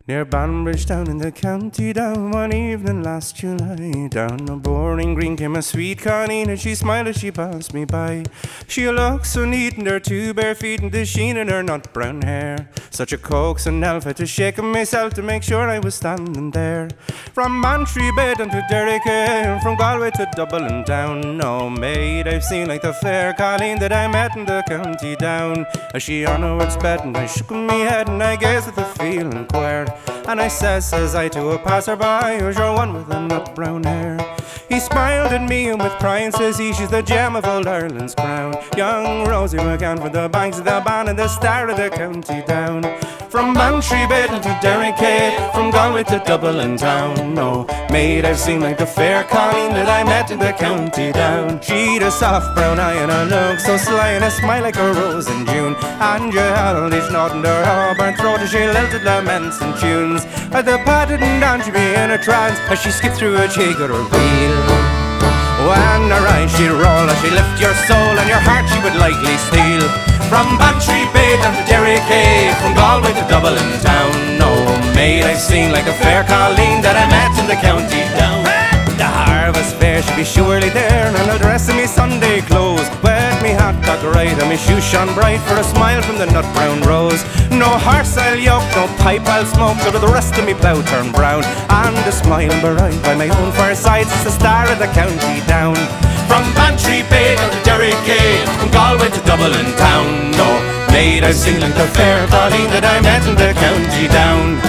Near Banbridge down in the county down one evening last July. Down a boring green came a sweet Colleen, and she smiled as she passed me by. She looked so neat in her two bare feet and the sheen in her nut brown hair. Such a coaxing elf, I had to shake myself to make sure I was standing there. From Bantry Bay down to Derrycay, from Galway to Dublin town. No maid I've seen like the fair Colleen that I met in the county down. As she onwards sped and I shook me head and I gazed at the feeling queer. And I says I to a passerby, who's your one with the nut brown hair? He smiled at me and with pride says he, she's the gem of old Ireland's crown. Young Rosie McCann from the banks of the Bann and the star of the county down. From Bantry Bay to Derrycay, from Galway to Dublin town. No maid I've seen like the fair Colleen that I met in the county down. She'd a soft brown eye and a look so sly and a smile like a rose in June. And you held each knot in her auburn throat as she lilted laments and tunes. At the patted and down she'd be in a trance as she skipped through a jig or a reel. When her eyes she'd roll as she lift your soul and your heart she would lightly steal. From Bantry Bay down to Derrycay, from Galway to Dublin town. No maid I've seen like a fair Colleen that I met in the county down. The harvest fair should be surely there, and I'll dress in me Sunday clothes. Wet me hat cocked right and me shoes shone bright for a smile from the nut brown rose. No horse I'll yoke, no pipe I'll smoke, so the rest of me plough turn brown. And a smiling bright by my own fireside, it's the star of the county down. From Bantry Bay down to Derrycay, from Galway to Dublin town. No maid I've seen like the fair Colleen that I met in the county down.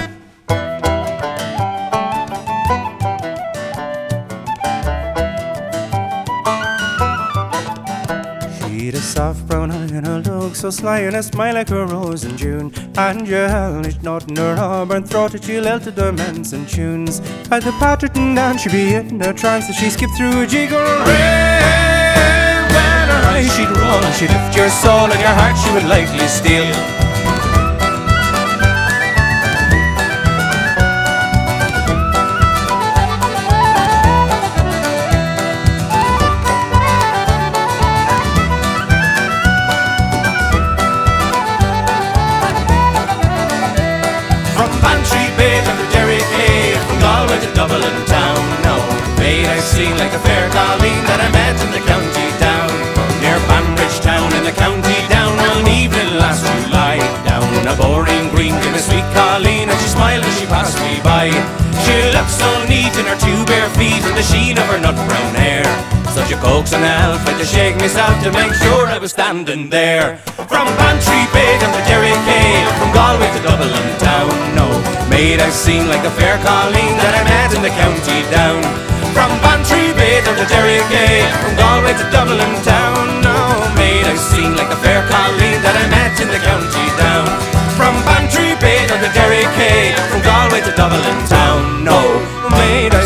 She'd a soft brown eye and a look so sly and a smile like a rose in June. And you held each knot in her auburn throat as she lilted the ments and tunes. At the Patterton down she'd be in a trance as she skipped through a jig or a reel. When her eyes she'd roll and she'd lift your soul and your heart she would lightly steal. From Bantry Bay down to Derrycay, from Galway to Dublin town. No maid I've seen like a fair Colleen that I met in the county down. Near Banbridge town in the county down one evening last July. Down a boring green came a sweet Colleen and she smiled as she passed me by. She looked so neat in her two bare feet and the sheen of her nut brown hair. Such a coaxing elf, I had to shake myself to make sure I was standing there. From Bantry Bay down to Derrycay, from Galway to Dublin town. No maid I've seen like the fair Colleen that I met in the county down. From Bantry Bay down to Derrycay, from Galway to Dublin town. No maid I've seen like the fair Colleen that I met in the county down. From Bantry Bay down to Derrycay, from Galway to Dublin town. No maid